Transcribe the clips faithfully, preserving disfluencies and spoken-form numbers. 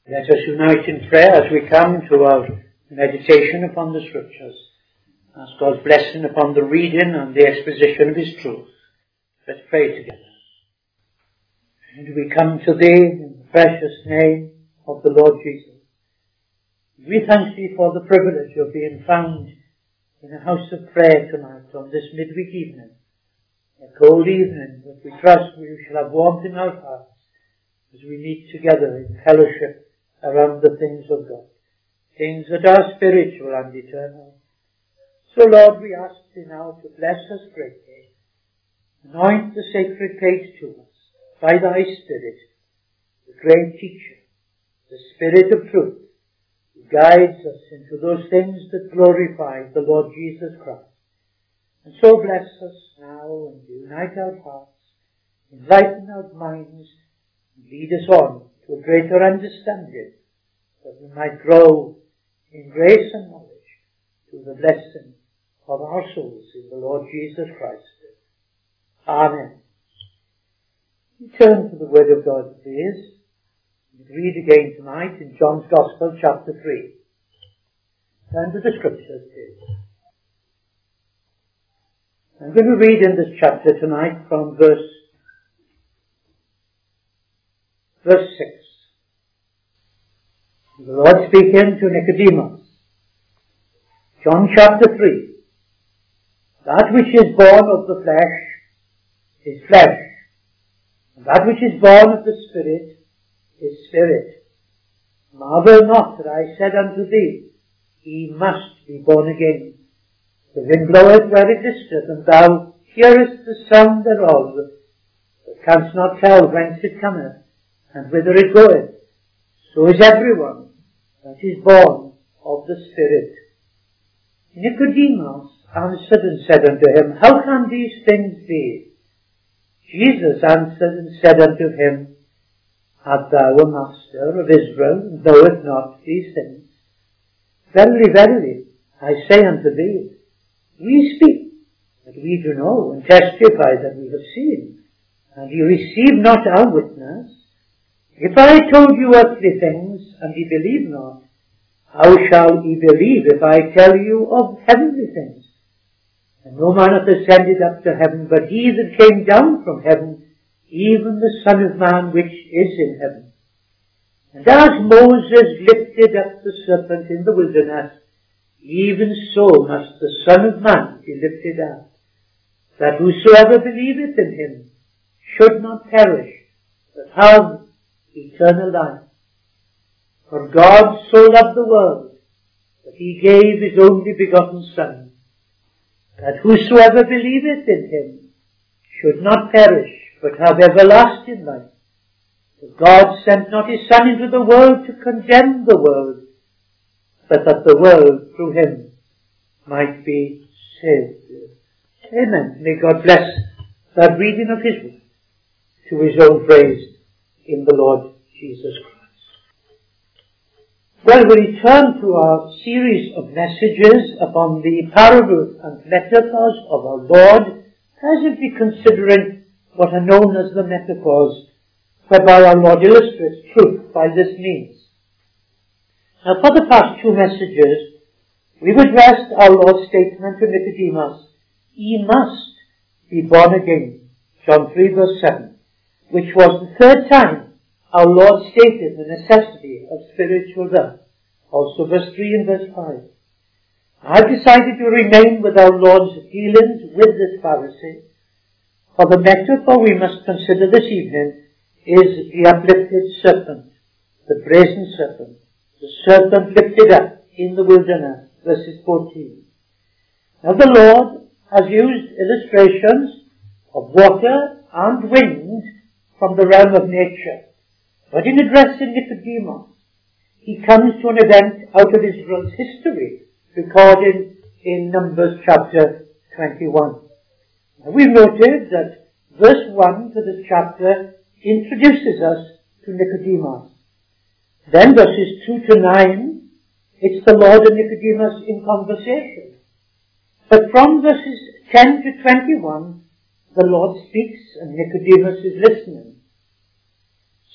Let us unite in prayer as we come to our meditation upon the Scriptures. Ask God's blessing upon the reading and the exposition of His truth. Let's pray together. And we come to Thee in the precious name of the Lord Jesus. We thank Thee for the privilege of being found in a house of prayer tonight on this midweek evening. A cold evening, but we trust we shall have warmth in our hearts as we meet together in fellowship around the things of God, things that are spiritual and eternal. So Lord, we ask Thee now to bless us greatly. Anoint the sacred place to us by Thy Spirit, the great teacher, the Spirit of truth, who guides us into those things that glorify the Lord Jesus Christ. And so bless us now and unite our hearts, enlighten our minds, and lead us on to a greater understanding, that we might grow in grace and knowledge to the blessing of our souls in the Lord Jesus Christ. Amen. We turn to the Word of God, please. We read again tonight in John's Gospel, chapter three. Turn to the Scriptures, please. I'm going to read in this chapter tonight from verse Verse six. The Lord speaking to Nicodemus. John chapter three. That which is born of the flesh is flesh, and that which is born of the Spirit is spirit. Marvel not that I said unto thee, Ye must be born again. The wind bloweth where it listeth, and thou hearest the sound thereof, but canst not tell whence it cometh, and whither it goeth. So is everyone that is born of the Spirit. Nicodemus answered and said unto him, How can these things be? Jesus answered and said unto him, Art thou a master of Israel, and knowest not these things? Verily, verily, I say unto thee, we speak that we do know, and testify that we have seen, and ye receive not our witness. If I told you earthly things, and ye believe not, how shall ye believe if I tell you of heavenly things? And no man hath ascended up to heaven, but he that came down from heaven, even the Son of Man which is in heaven. And as Moses lifted up the serpent in the wilderness, even so must the Son of Man be lifted up, that whosoever believeth in him should not perish, but have eternal life. For God so loved the world, that he gave his only begotten Son, that whosoever believeth in him should not perish, but have everlasting life. For God sent not his Son into the world to condemn the world, but that the world through him might be saved. Amen. May God bless that reading of his word to his own praise in the Lord Jesus Christ. Well, we return to our series of messages upon the parables and metaphors of our Lord, presently considering what are known as the metaphors, whereby our Lord illustrates truth by this means. Now, for the past two messages, we've addressed our Lord's statement to Nicodemus, Ye must be born again, John three verse seven, which was the third time our Lord stated the necessity of spiritual birth. Also verse three and verse five. I've decided to remain with our Lord's dealings with this Pharisee, for the metaphor we must consider this evening is the uplifted serpent, the brazen serpent, the serpent lifted up in the wilderness, verses fourteen. Now the Lord has used illustrations of water and wind from the realm of nature. But in addressing Nicodemus, he comes to an event out of Israel's history, recorded in Numbers chapter twenty-one. Now we've noted that verse one to this chapter introduces us to Nicodemus. Then verses two to nine, it's the Lord and Nicodemus in conversation. But from verses ten to twenty-one, the Lord speaks and Nicodemus is listening.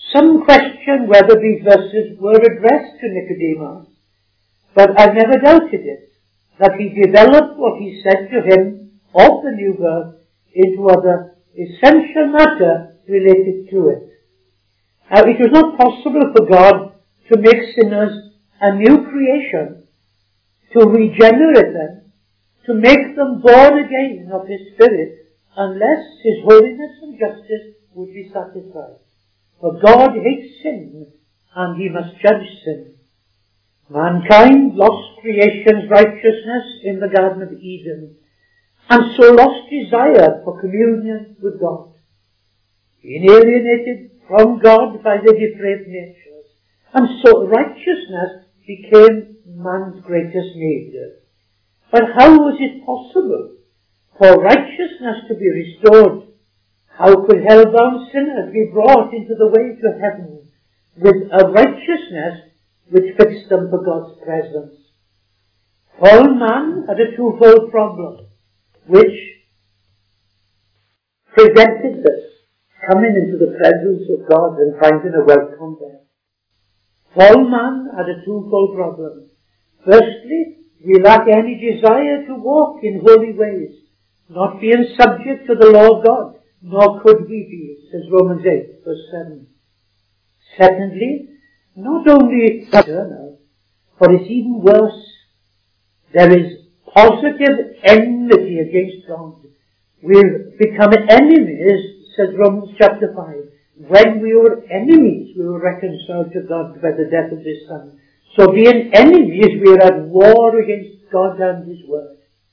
Some question whether these verses were addressed to Nicodemus, but I never doubted it, that he developed what he said to him of the new birth into other essential matter related to it. Now, it was not possible for God to make sinners a new creation, to regenerate them, to make them born again of His Spirit, unless His holiness and justice would be satisfied. For God hates sin, and He must judge sin. Mankind lost creation's righteousness in the Garden of Eden, and so lost desire for communion with God. Being alienated from God by the depraved natures, and so righteousness became man's greatest need. But how was it possible for righteousness to be restored? How could hell-bound sinners be brought into the way to heaven with a righteousness which fixed them for God's presence? All man had a twofold problem, which prevented this, coming into the presence of God and finding a welcome there. All man had a twofold problem. Firstly, we lack any desire to walk in holy ways, not being subject to the law of God, nor could we be, says Romans eight, verse seven. Secondly, not only eternal, but it's even worse. There is positive enmity against God. We've become enemies, says Romans chapter five. When we were enemies, we were reconciled to God by the death of His Son. So being enemies, we are at war against God and His Word.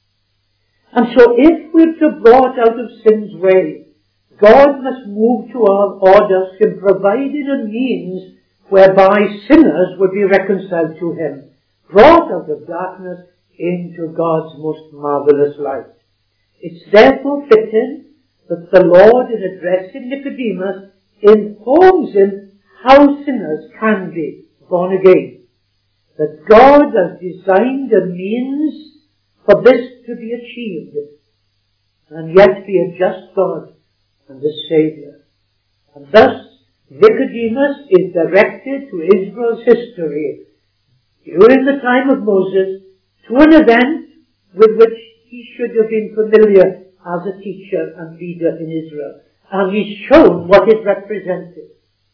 And so if we're to be brought out of sin's way, God must move to our orders in providing a means whereby sinners would be reconciled to Him, brought out of darkness into God's most marvelous light. It's therefore fitting that the Lord, in addressing Nicodemus, informs him how sinners can be born again. That God has designed a means for this to be achieved, and yet be a just God and a Saviour. And thus, Nicodemus is directed to Israel's history during the time of Moses to an event with which he should have been familiar as a teacher and leader in Israel. And he's shown what it represented.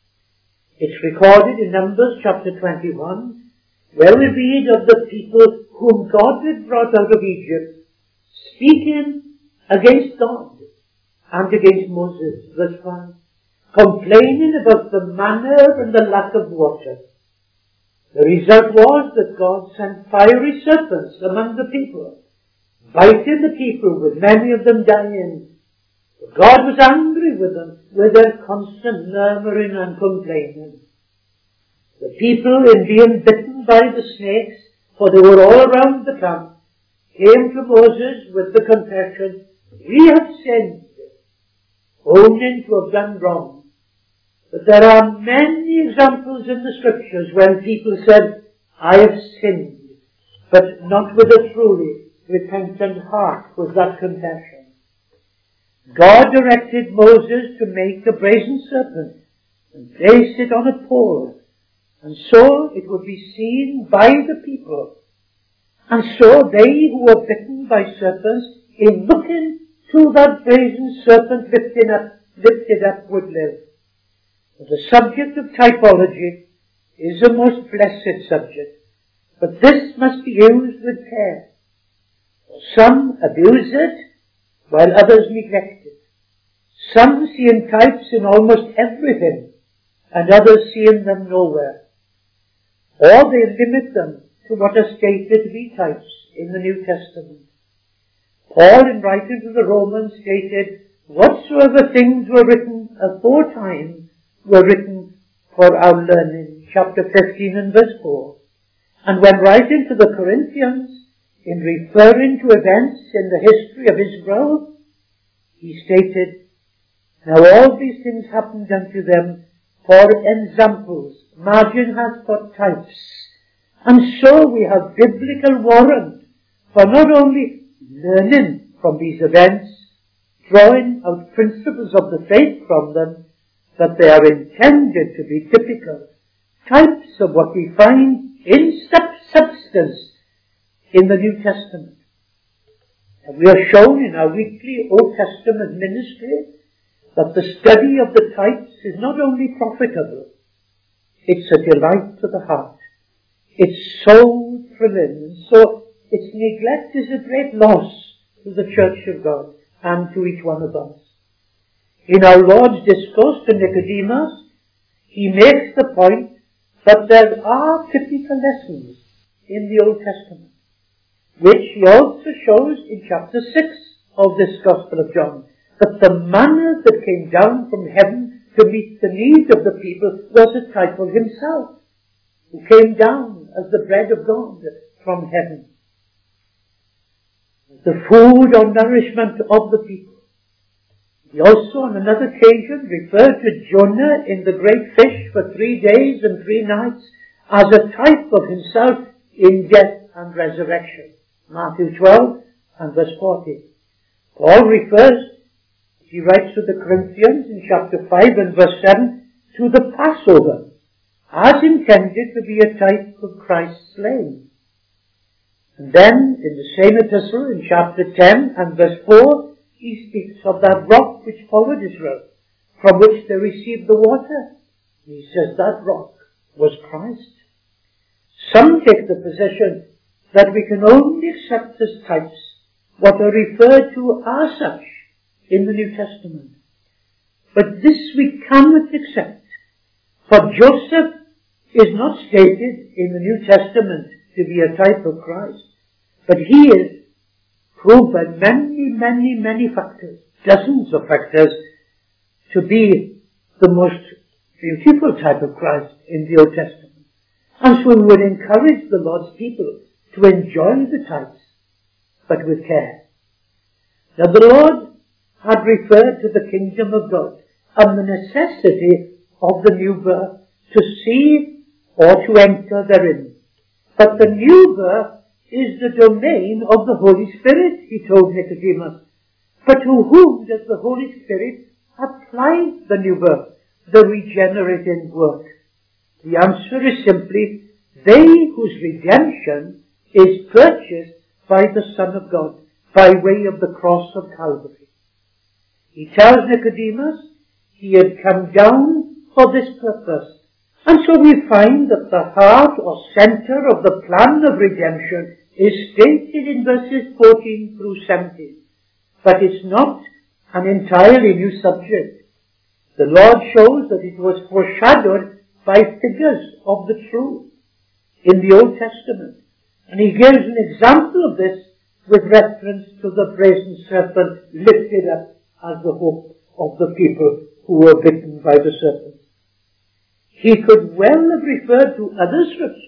It's recorded in Numbers chapter twenty-one, where we read of the people whom God had brought out of Egypt, speaking against God and against Moses, verse one, complaining about the manna and the lack of water. The result was that God sent fiery serpents among the people, biting the people, with many of them dying. God was angry with them, with their constant murmuring and complaining. The people, in being bitten by the snakes, for they were all around the camp, came to Moses with the confession, "We have sinned," owning to have done wrong. But there are many examples in the Scriptures when people said, "I have sinned," but not with a truly repentant heart was that confession. God directed Moses to make a brazen serpent and place it on a pole, and so it would be seen by the people. And so they who were bitten by serpents, in looking to that brazen serpent lifted up, lifted up would live. But the subject of typology is a most blessed subject, but this must be used with care. Some abuse it, while others neglect it. Some see in types in almost everything, and others see in them nowhere. Or they limit them to what are stated to be types in the New Testament. Paul, in writing to the Romans, stated, "Whatsoever things were written aforetime were written for our learning," chapter fifteen and verse four. And when writing to the Corinthians, in referring to events in the history of Israel, he stated, "Now all these things happened unto them for ensamples." Margin has for types. And so we have biblical warrant for not only learning from these events, drawing out principles of the faith from them, that they are intended to be typical types of what we find in sub- substance in the New Testament. And we are shown in our weekly Old Testament ministry that the study of the types is not only profitable, it's a delight to the heart. It's so thrilling, and so its neglect is a great loss to the Church of God and to each one of us. In our Lord's discourse to Nicodemus, he makes the point that there are typical lessons in the Old Testament, which he also shows in chapter six of this Gospel of John, that the manna that came down from heaven to meet the needs of the people was a type of himself, who came down as the bread of God from heaven, the food or nourishment of the people. He also on another occasion referred to Jonah in the great fish for three days and three nights as a type of himself in death and resurrection. Matthew twelve and verse forty. Paul refers, he writes to the Corinthians in chapter five and verse seven, to the Passover, as intended to be a type of Christ's slain. And then, in the same epistle, in chapter ten and verse four, he speaks of that rock which followed Israel, from which they received the water. He says that rock was Christ. Some take the position that we can only accept as types what are referred to as such in the New Testament. But this we cannot accept, for Joseph is not stated in the New Testament to be a type of Christ, but he is proved by many, many, many factors, dozens of factors, to be the most beautiful type of Christ in the Old Testament. And so we would encourage the Lord's people to enjoy the types, but with care. Now the Lord had referred to the kingdom of God and the necessity of the new birth to see or to enter therein. But the new birth is the domain of the Holy Spirit, he told Nicodemus. But to whom does the Holy Spirit apply the new birth, the regenerating work? The answer is simply, they whose redemption is purchased by the Son of God, by way of the cross of Calvary. He tells Nicodemus he had come down for this purpose. And so we find that the heart or center of the plan of redemption is stated in verses fourteen through seventeen. But it's not an entirely new subject. The Lord shows that it was foreshadowed by figures of the truth in the Old Testament. And he gives an example of this with reference to the brazen serpent lifted up as the hope of the people who were bitten by the serpent. He could well have referred to other scriptures,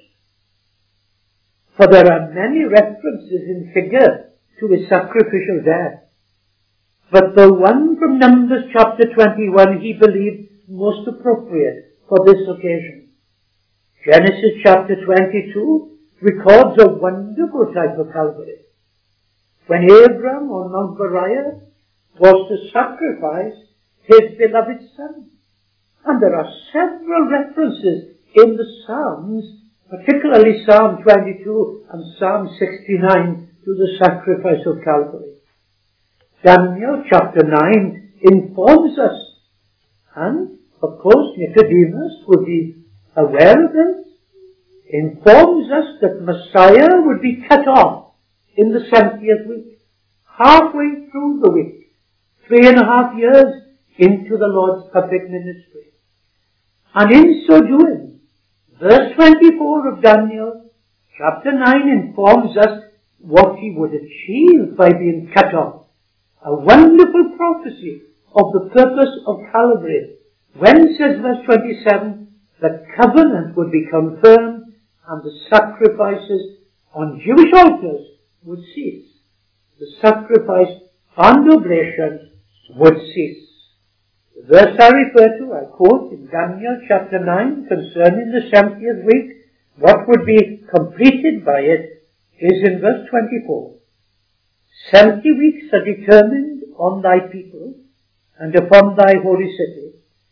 for there are many references in figure to his sacrificial death. But the one from Numbers chapter twenty-one he believed most appropriate for this occasion. Genesis chapter twenty-two records a wonderful type of Calvary. When Abram on Mount Moriah was to sacrifice his beloved son. And there are several references in the Psalms, particularly Psalm twenty-two and Psalm sixty-nine, to the sacrifice of Calvary. Daniel chapter nine informs us, and of course Nicodemus would be aware of this, informs us that Messiah would be cut off in the seventieth week, halfway through the week, three and a half years into the Lord's public ministry. And in so doing, verse twenty-four of Daniel chapter nine informs us what he would achieve by being cut off. A wonderful prophecy of the purpose of Calvary. When, says verse twenty-seven, the covenant would be confirmed and the sacrifices on Jewish altars would cease. The sacrifice and oblation would cease. The verse I refer to, I quote in Daniel chapter nine, concerning the seventieth week, what would be completed by it, is in verse twenty-four. Seventy weeks are determined on thy people and upon thy holy city,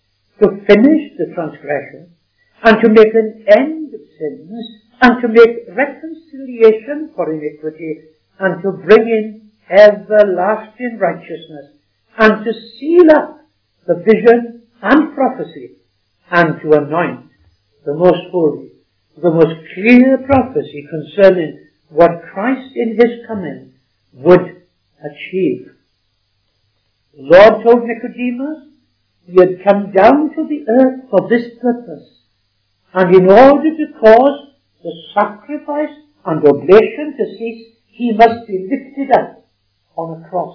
to finish the transgression, and to make an end of sins, and to make reconciliation for iniquity, and to bring in everlasting righteousness, and to seal up the vision and prophecy, and to anoint the most holy, the most clear prophecy concerning what Christ in his coming would achieve. The Lord told Nicodemus he had come down to the earth for this purpose, and in order to cause the sacrifice and oblation to cease, he must be lifted up on a cross.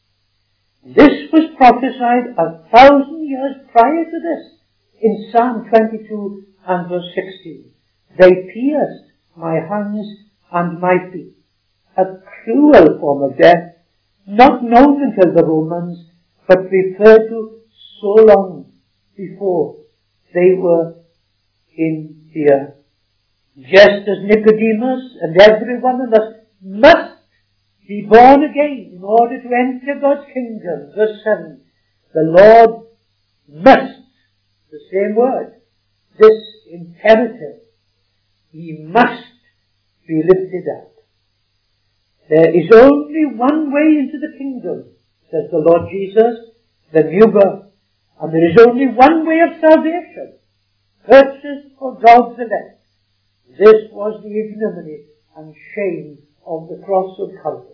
This was prophesied a thousand years prior to this in Psalm twenty-two and verse sixteen. They pierced my hands and my feet, a cruel form of death, not known until the Romans, but referred to so long before they were in fear. Just as Nicodemus and every one of us must be born again in order to enter God's kingdom. Verse seven, the Lord must, the same word, this imperative, he must be lifted up. There is only one way into the kingdom, says the Lord Jesus, the new birth. And there is only one way of salvation, purchased for God's elect. This was the ignominy and shame of the cross of Calvary.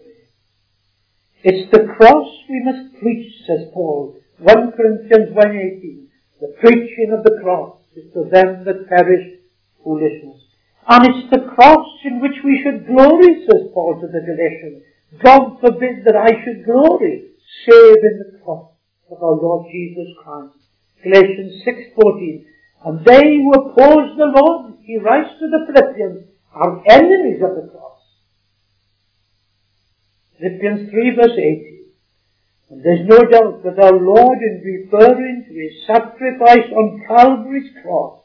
It's the cross we must preach, says Paul, First Corinthians one eighteen. The preaching of the cross is to them that perish foolishness. And it's the cross in which we should glory, says Paul to the Galatians. God forbid that I should glory, save in the cross of our Lord Jesus Christ. Galatians six fourteen. And they who oppose the Lord, he writes to the Philippians, are enemies of the cross. Philippians three verse eighteen. And there's no doubt that our Lord, in referring to his sacrifice on Calvary's cross,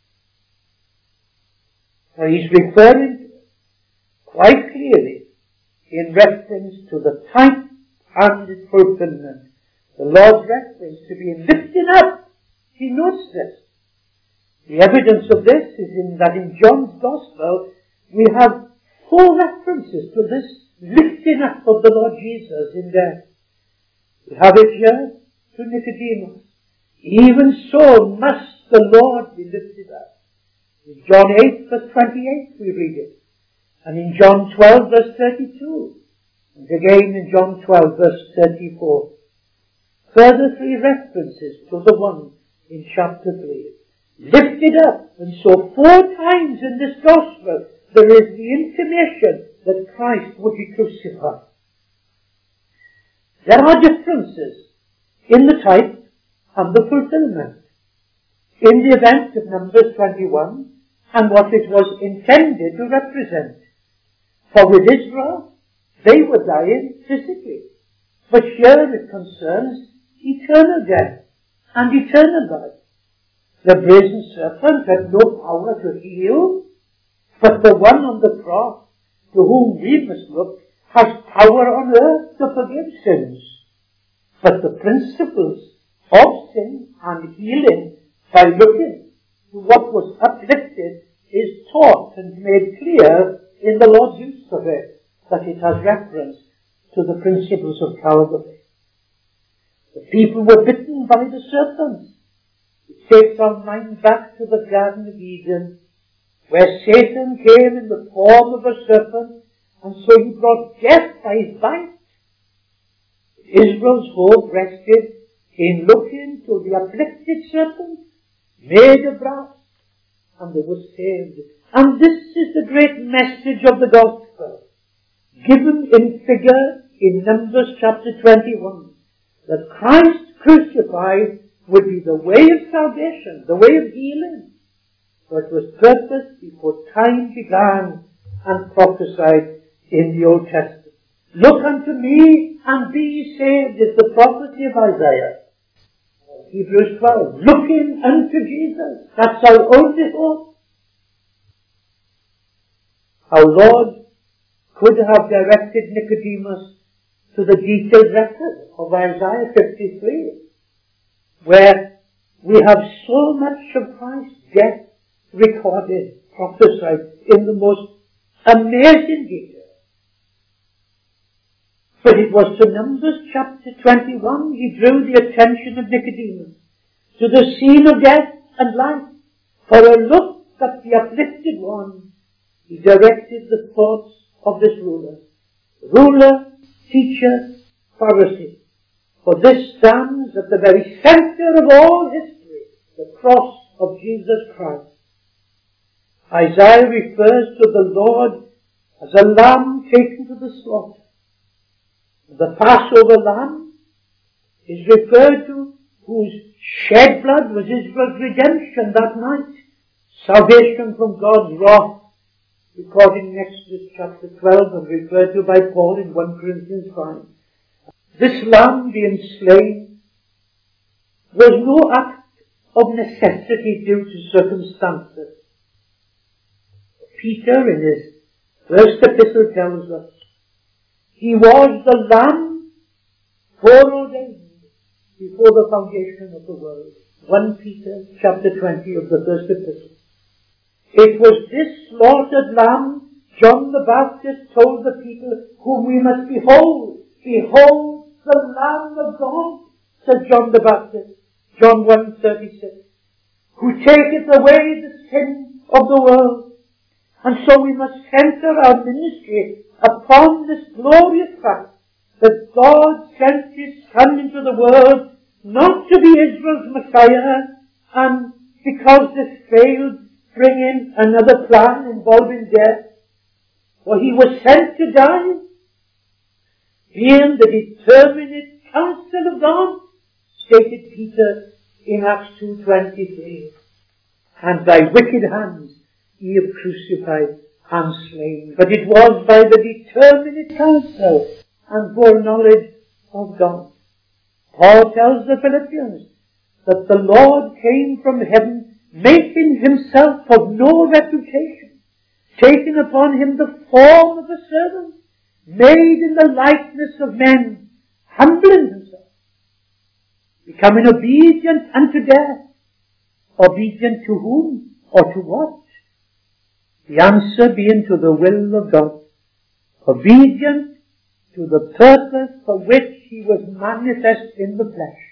for he's referring to it quite clearly in reference to the type and its fulfillment. The Lord's reference to being lifted up. He notes this. The evidence of this is in that in John's Gospel we have four references to this lifting up of the Lord Jesus in death. We have it here to Nicodemus. Even so must the Lord be lifted up. In John eight verse twenty-eight we read it. And in John twelve verse thirty-two. And again in John twelve verse thirty-four. Further three references to the one in chapter three. Lifted up. And so four times in this gospel there is the intimation that Christ would be crucified. There are differences in the type and the fulfillment. In the event of Numbers twenty-one and what it was intended to represent. For with Israel, they were dying physically. But here it concerns eternal death and eternal life. The brazen serpent had no power to heal, but the one on the cross, to whom we must look, has power on earth to forgive sins. But the principles of sin and healing, by looking to what was uplifted, is taught and made clear in the Lord's use of it, that it has reference to the principles of Calvary. The people were bitten by the serpent. It takes our mind back to the Garden of Eden, where Satan came in the form of a serpent, and so he brought death by his bite. Israel's hope rested in looking to the afflicted serpent, made of brass, and they were saved. And this is the great message of the gospel, given in figure in Numbers chapter twenty-one, that Christ crucified would be the way of salvation, the way of healing. For it was purposed before time began and prophesied in the Old Testament. Look unto me and be ye saved is the prophecy of Isaiah. Hebrews twelve. Looking unto Jesus. That's our only hope. Our Lord could have directed Nicodemus to the detailed record of Isaiah fifty-three, where we have so much of Christ's death recorded, prophesied in the most amazing detail. But it was to Numbers chapter twenty-one he drew the attention of Nicodemus to the scene of death and life. For a look at the afflicted one, he directed the thoughts of this ruler. Ruler, teacher, Pharisee. For this stands at the very center of all history, the cross of Jesus Christ. Isaiah refers to the Lord as a lamb taken to the slaughter. The Passover lamb is referred to, whose shed blood was Israel's redemption that night. Salvation from God's wrath, recorded in Exodus chapter twelve and referred to by Paul in First Corinthians five. This lamb being slain was no act of necessity due to circumstances. Peter in his first epistle tells us, he was the lamb foreordained before the foundation of the world. First Peter chapter twenty of the first epistle. It was this slaughtered lamb John the Baptist told the people whom we must behold. Behold the Lamb of God, said John the Baptist, John one thirty-six, who taketh away the sin of the world. And so we must center our ministry upon this glorious fact that God sent His Son into the world not to be Israel's Messiah, and because this failed, bring in another plan involving death. For He was sent to die, being the determinate counsel of God, stated Peter in Acts two twenty-three. And by wicked hands ye have crucified and slain. But it was by the determinate counsel and foreknowledge of God. Paul tells the Philippians that the Lord came from heaven, making Himself of no reputation, taking upon Him the form of a servant, made in the likeness of men, humbling Himself, becoming obedient unto death. Obedient to whom or to what? The answer being to the will of God. Obedient to the purpose for which He was manifest in the flesh.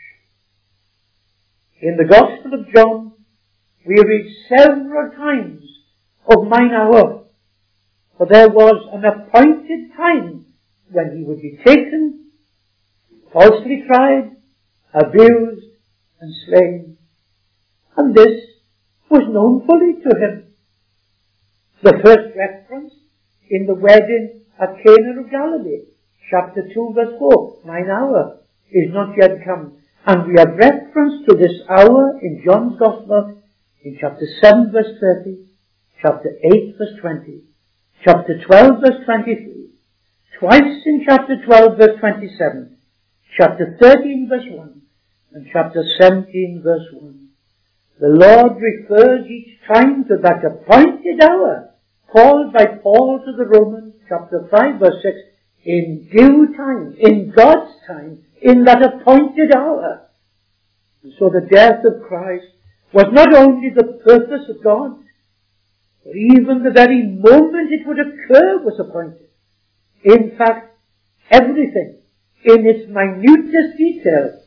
In the Gospel of John, we read several times of mine hour, for there was an appointed time when He would be taken, falsely tried, abused, and slain. And this was known fully to Him. The first reference in the wedding at Cana of Galilee, chapter two verse four, mine hour is not yet come. And we have reference to this hour in John's Gospel in chapter seven verse thirty, chapter eight verse twenty, chapter twelve verse twenty-three, twice in chapter twelve verse twenty-seven, chapter thirteen verse one, and chapter seventeen verse one. The Lord refers each time to that appointed hour, called by Paul to the Romans, chapter five verse six, in due time, in God's time, in that appointed hour. And so the death of Christ was not only the purpose of God, but even the very moment it would occur was appointed. In fact, everything in its minutest detail,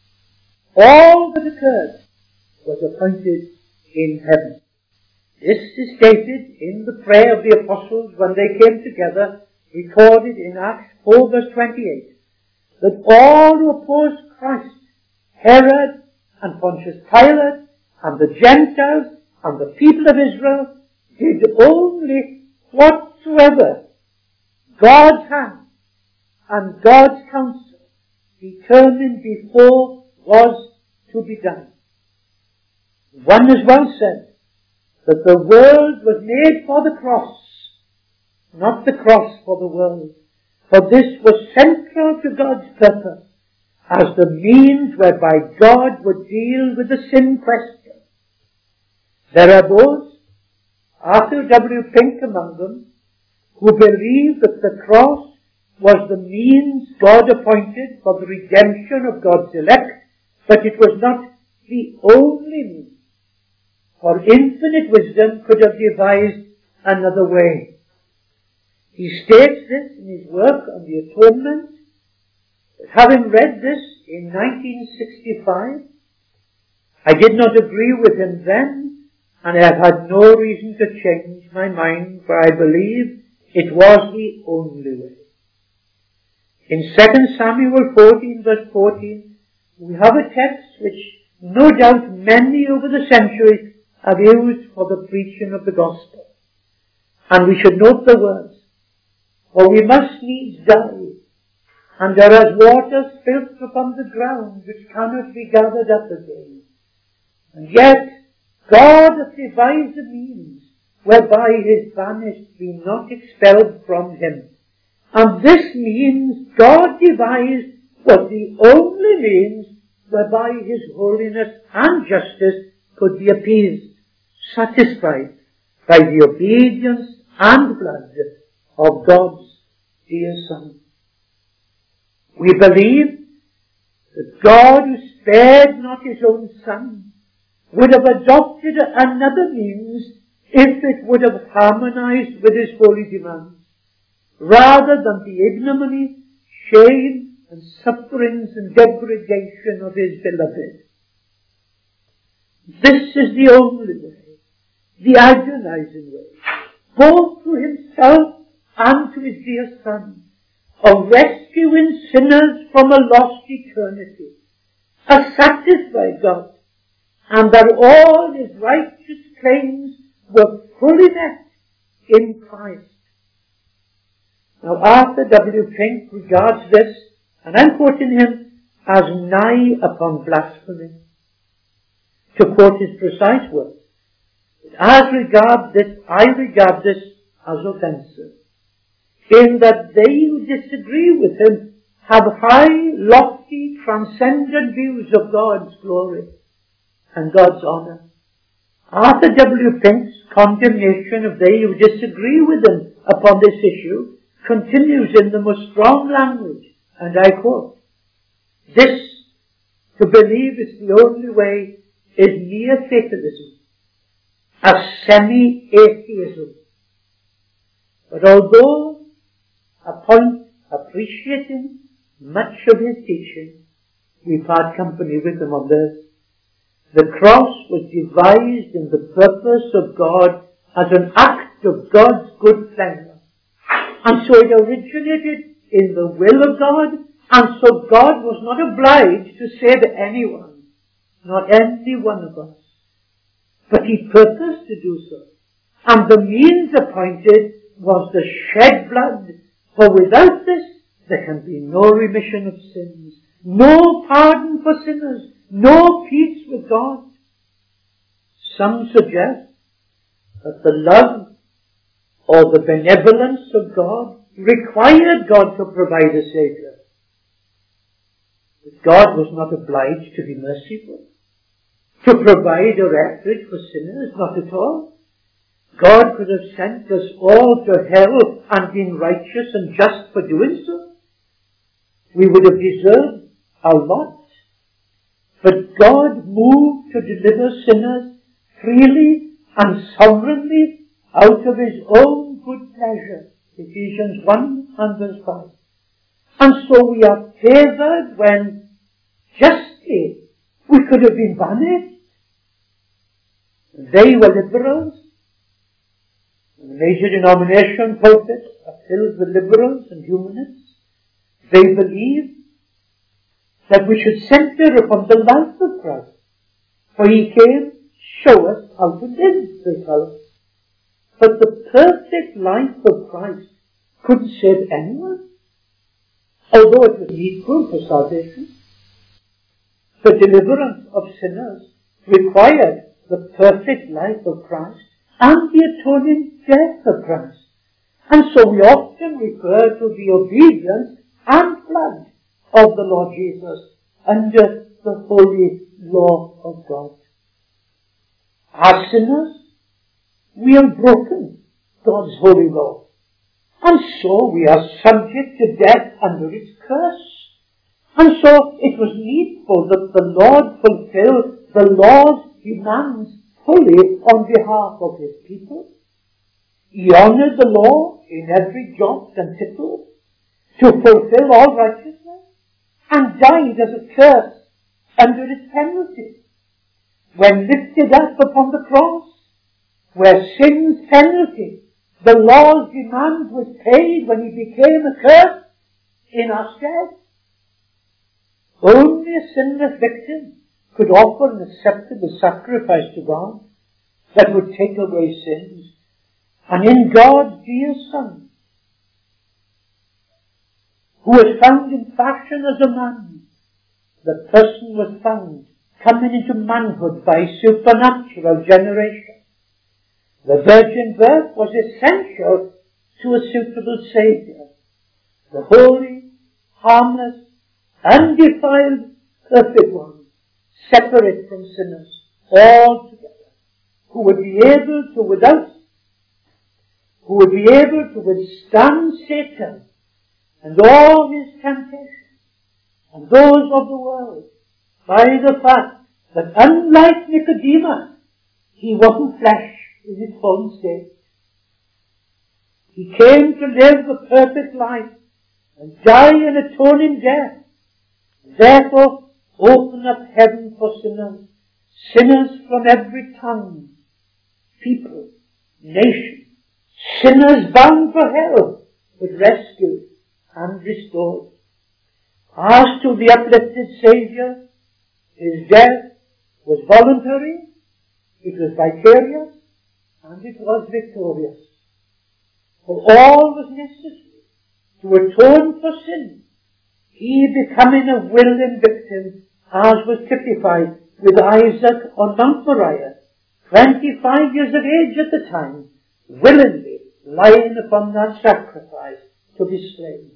all that occurred was appointed in heaven. This is stated in the prayer of the apostles when they came together, recorded in Acts four verse twenty-eight, that all who opposed Christ, Herod and Pontius Pilate and the Gentiles and the people of Israel, did only whatsoever God's hand and God's counsel determined before was to be done. One has well said that the world was made for the cross, not the cross for the world. For this was central to God's purpose as the means whereby God would deal with the sin question. There are those, Arthur W. Pink among them, who believe that the cross was the means God appointed for the redemption of God's elect, but it was not the only means. For infinite wisdom could have devised another way. He states this in his work on the atonement. But having read this in nineteen sixty-five, I did not agree with him then, and I have had no reason to change my mind, for I believe it was the only way. In Second Samuel fourteen verse fourteen, we have a text which no doubt many over the centuries have used for the preaching of the gospel. And we should note the words, for we must needs die, and there are waters spilt upon the ground which cannot be gathered up again. And yet God hath devised a means whereby his banished be not expelled from him. And this means God devised was the only means whereby his holiness and justice could be appeased, satisfied by the obedience and blood of God's dear Son. We believe that God, who spared not his own Son, would have adopted another means if it would have harmonized with his holy demands, rather than the ignominy, shame, and sufferings and degradation of his beloved. This is the only way, the agonizing way, both to himself and to his dear Son, of rescuing sinners from a lost eternity, a satisfied God, and that all his righteous claims were fully met in Christ. Now Arthur W. Pink regards this, and I'm quoting him, as nigh upon blasphemy. To quote his precise words, as regards this, I regard this as offensive, in that they who disagree with him have high, lofty, transcendent views of God's glory and God's honor. Arthur W. Pink's condemnation of they who disagree with him upon this issue continues in the most strong language, and I quote, "This, to believe it's the only way, is mere fatalism, a semi-atheism. But although a point appreciating much of his teaching, we part company with him on this. The cross was devised in the purpose of God as an act of God's good pleasure. And so it originated in the will of God, and so God was not obliged to save anyone, not any one of us. But he purposed to do so. And the means appointed was the shed blood, for without this there can be no remission of sins, no pardon for sinners, no peace with God. Some suggest that the love or the benevolence of God required God to provide a Saviour. But God was not obliged to be merciful, to provide a refuge for sinners, not at all. God could have sent us all to hell and been righteous and just for doing so. We would have deserved a lot. But God moved to deliver sinners freely and sovereignly out of his own good pleasure. Ephesians one and verse five. And so we are favored when justly we could have been banished. They were liberals. The major denomination pulpits are filled with liberals and humanists. They believe that we should center upon the life of Christ. For he came to show us how to live, they tell us. But the perfect life of Christ couldn't save anyone, although it was needful for salvation. The deliverance of sinners required the perfect life of Christ and the atoning death of Christ. And so we often refer to the obedience and blood of the Lord Jesus under the holy law of God. As sinners, we have broken God's holy law, and so we are subject to death under its curse. And so it was needful that the Lord fulfill the Lord's demands fully on behalf of his people. He honoured the law in every jot and tittle to fulfill all righteousness, and died as a curse under its penalty. When lifted up upon the cross, where sin's penalty, the law's demand, was paid when he became a curse in our stead. Only a sinless victim could offer an acceptable sacrifice to God that would take away sins. And in God's dear Son, who was found in fashion as a man, the person was found coming into manhood by supernatural generation. The virgin birth was essential to a suitable Saviour. The holy, harmless, undefiled, perfect one, separate from sinners altogether, who would be able to without, who would be able to withstand Satan and all his temptations and those of the world, by the fact that, unlike Nicodemus, he wasn't flesh in his fallen state. He came to live a perfect life and die an atoning death, therefore open up heaven for sinners, sinners from every tongue, people, nation, sinners bound for hell, but rescued and restored. As to the uplifted Saviour, his death was voluntary, it was vicarious, and it was victorious. For all was necessary to atone for sin, he becoming a willing victim, as was typified with Isaac on Mount Moriah, twenty-five years of age at the time, willingly lying upon that sacrifice to be slain.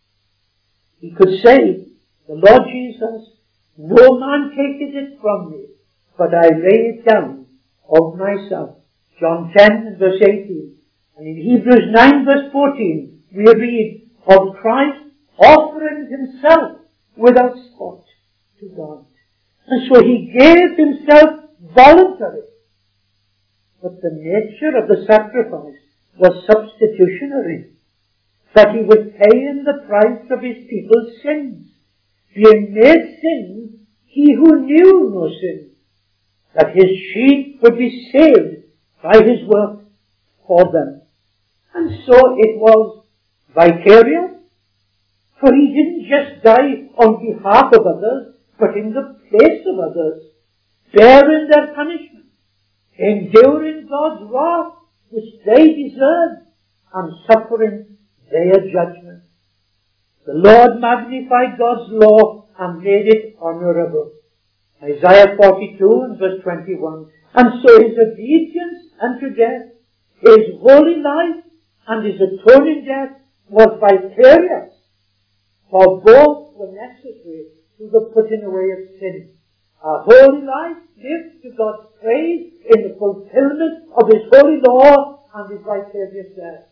He could say, the Lord Jesus, no man taketh it from me, but I lay it down of myself. John ten and verse eighteen. And in Hebrews nine verse fourteen, we read of Christ offering himself without spot to God. And so he gave himself voluntarily. But the nature of the sacrifice was substitutionary. That he was paying the price of his people's sins. Being made sin, he who knew no sin. That his sheep would be saved by his work for them. And so it was vicarious. For he didn't just die on behalf of others, but in the place of others, bearing their punishment, enduring God's wrath, which they deserved, and suffering their judgment. The Lord magnified God's law and made it honourable. Isaiah forty-two and verse twenty-one. And so his obedience unto death, his holy life, and his atoning death was vicarious, for both were necessary to the putting away of sin. A holy life lived to God's praise in the fulfillment of his holy law and his vicarious death.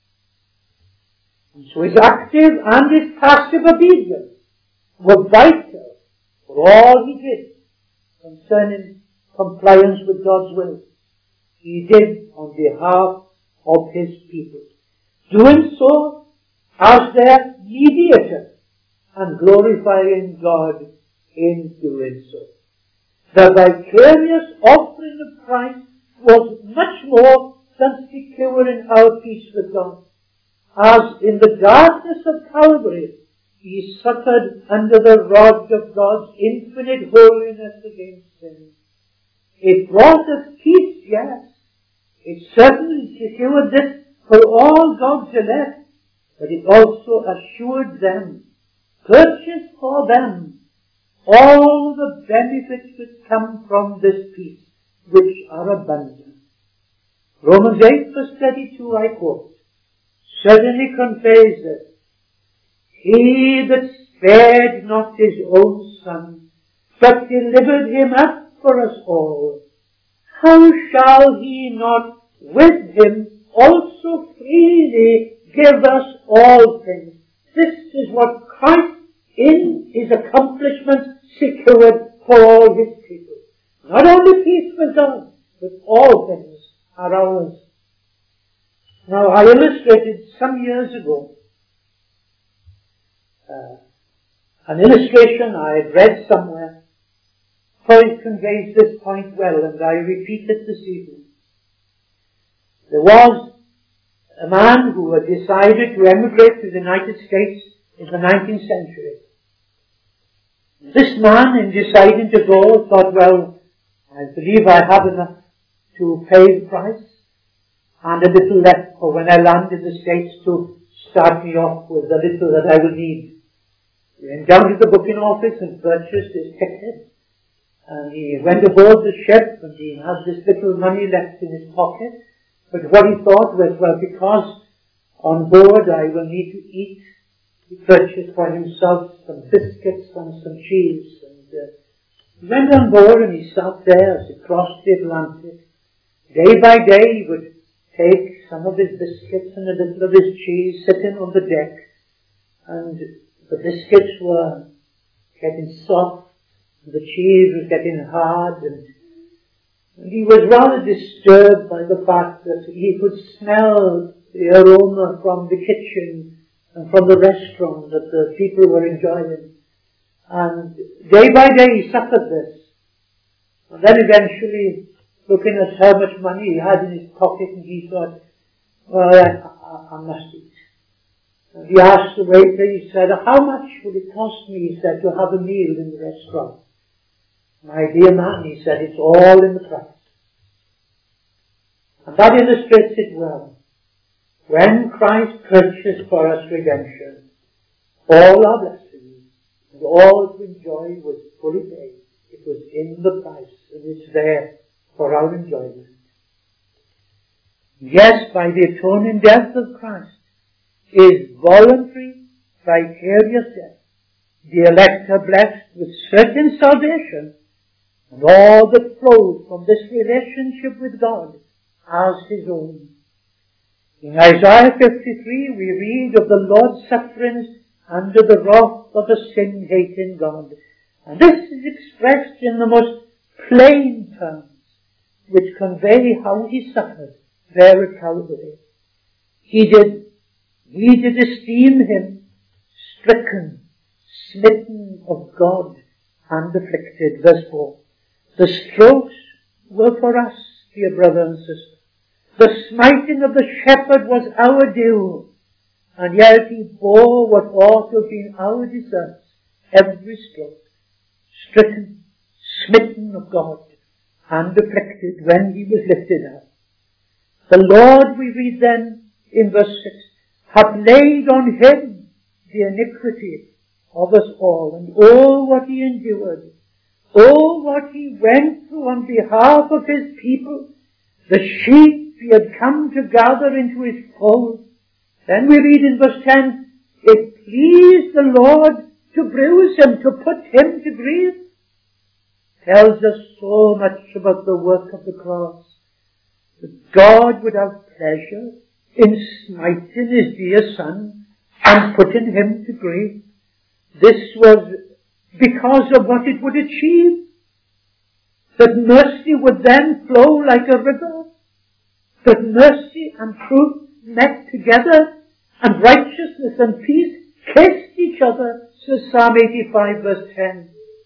And so his active and his passive obedience were vital for all he did concerning compliance with God's will. He did on behalf of his people, doing so as their mediator and glorifying God in doing so. The vicarious offering of Christ was much more than securing our peace with God. As in the darkness of Calvary, he suffered under the rod of God's infinite holiness against sin. It brought us peace, yes. It certainly secured this for all God's elect, but it also assured them, purchased for them, all the benefits which come from this peace, which are abundant. Romans eight verse thirty-two, I quote, certainly conveys it. He that spared not his own Son, but delivered him up for us all, how shall he not with him also freely give us all things? This is what Christ in his accomplishments secured for all his people. Not only peace with God, but all things are ours. Now, I illustrated some years ago uh, an illustration I had read somewhere, for it conveys this point well, and I repeat it this evening. There was a man who had decided to emigrate to the United States in the nineteenth century. This man, in deciding to go, thought, well, I believe I have enough to pay the price, and a little left for when I land in the States to start me off with the little that I will need. He went down to the booking office and purchased his ticket, and he went aboard the ship, and he had this little money left in his pocket. But what he thought was, well, because on board I will need to eat, he purchased for himself some biscuits and some cheese. And uh, he went on board and he sat there as he crossed the Atlantic. Day by day he would take some of his biscuits and a little of his cheese sitting on the deck. And the biscuits were getting soft, and the cheese was getting hard, and And he was rather disturbed by the fact that he could smell the aroma from the kitchen and from the restaurant that the people were enjoying. And day by day he suffered this. And then eventually, looking at how much money he had in his pocket, and he thought, well, I, I, I must eat. And he asked the waiter, he said, how much would it cost me, he said, to have a meal in the restaurant? My dear man, he said, it's all in the price. And that illustrates it well. When Christ purchased for us redemption, all our blessings and all to enjoy was fully paid. It was in the price, and it's there for our enjoyment. Yes, by the atoning death of Christ, His voluntary, vicarious death, the elect are blessed with certain salvation, and all that flows from this relationship with God as His own. In Isaiah fifty-three we read of the Lord's sufferings under the wrath of a sin-hating God. And this is expressed in the most plain terms, which convey how He suffered there at Calvary. He did, we did esteem Him stricken, smitten of God, and afflicted. Verse four. The strokes were for us, dear brother and sister. The smiting of the shepherd was our due, and yet He bore what ought to have been our deserts, every stroke. Stricken, smitten of God, and afflicted when He was lifted up. The Lord, we read then in verse six, hath laid on Him the iniquity of us all, and oh, what He endured. Oh, what He went through on behalf of His people, the sheep He had come to gather into His fold. Then we read in verse ten, it pleased the Lord to bruise Him, to put Him to grief. Tells us so much about the work of the cross. That God would have pleasure in smiting His dear Son and putting Him to grief. This was because of what it would achieve. That mercy would then flow like a river. That mercy and truth met together, and righteousness and peace kissed each other, says Psalm eighty-five verse ten.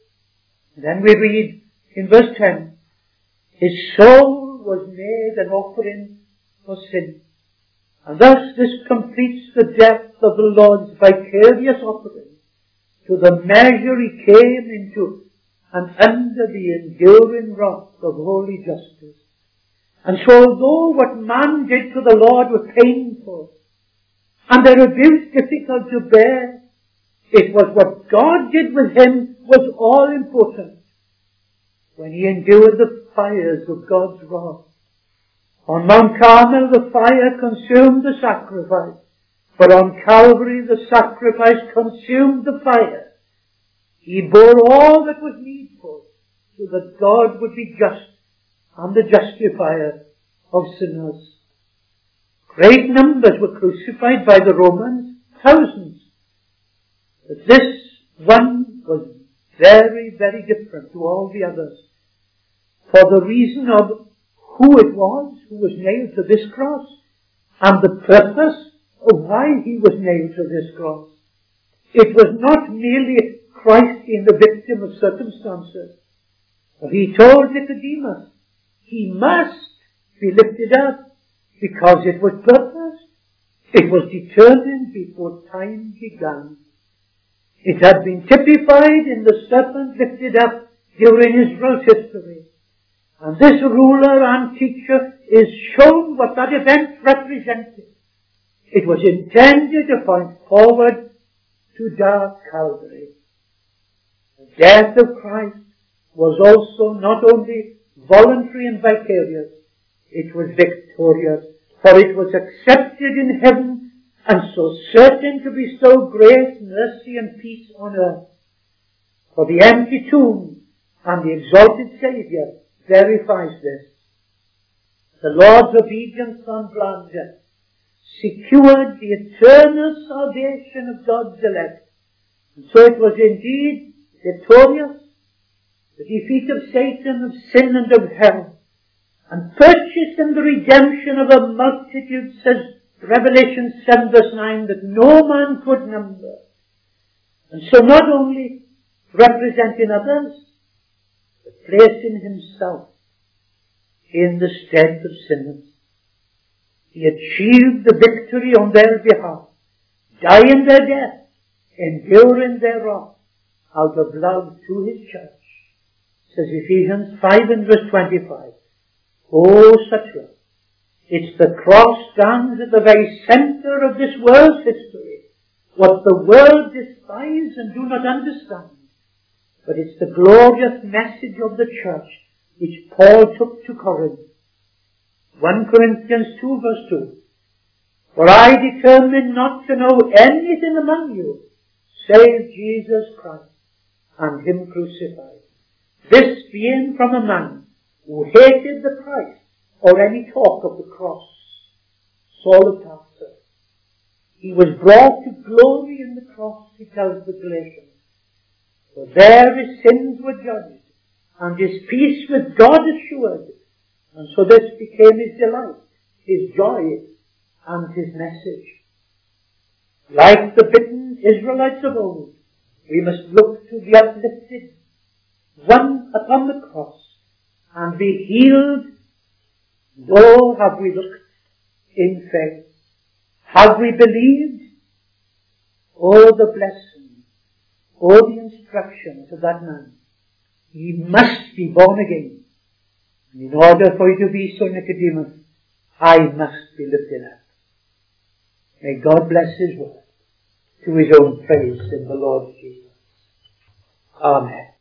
Then we read in verse ten, His soul was made an offering for sin. And thus this completes the depth of the Lord's vicarious offering to the measure He came into and under the enduring wrath of holy justice. And so although what man did to the Lord was painful, and their abuse difficult to bear, it was what God did with Him was all important. When He endured the fires of God's wrath. On Mount Carmel the fire consumed the sacrifice, but on Calvary the sacrifice consumed the fire. He bore all that was needful so that God would be just and the justifier of sinners. Great numbers were crucified by the Romans, thousands. But this one was very, very different to all the others. for the reason of who it was who was nailed to this cross and the purpose of why he was nailed to this cross. It was not merely Christ being the victim of circumstances. For he told Nicodemus, he must be lifted up because it was purposed. It was determined before time began. It had been typified in the serpent lifted up during Israel's history. And this ruler and teacher is shown what that event represented. It was intended to point forward to dark Calvary. The death of Christ was also not only voluntary and vicarious, it was victorious, for it was accepted in heaven and so certain to bestow grace, mercy and peace on earth. For the empty tomb and the exalted Saviour verifies this. The Lord's obedience on blood secured the eternal salvation of God's elect. And so it was indeed victorious, the defeat of Satan, of sin and of hell, and purchased in the redemption of a multitude, says Revelation seven verse nine, that no man could number. And so not only representing others, but placing himself in the stead of sinners. He achieved the victory on their behalf, dying their death, enduring their wrath, out of love to his church. Says Ephesians five and verse twenty-five. Oh, such love. It's the cross stands at the very center of this world's history. What the world despise and do not understand. But it's the glorious message of the church which Paul took to Corinth. First Corinthians two verse two. For I determined not to know anything among you save Jesus Christ and him crucified. This being from a man who hated the price or any talk of the cross, Saul of Tarsus. He was brought to glory in the cross, he tells the Galatians. For there his sins were judged, and his peace with God assured. And so this became his delight, his joy, and his message. Like the bitten Israelites of old, we must look to the uplifted one upon the cross and be healed. Though have we looked in faith? Have we believed? Oh, the blessing, oh, the instruction to that man. He must be born again. And in order for you to be so, Nicodemus, I must be lifted up. May God bless his word to his own praise in the Lord Jesus. Amen.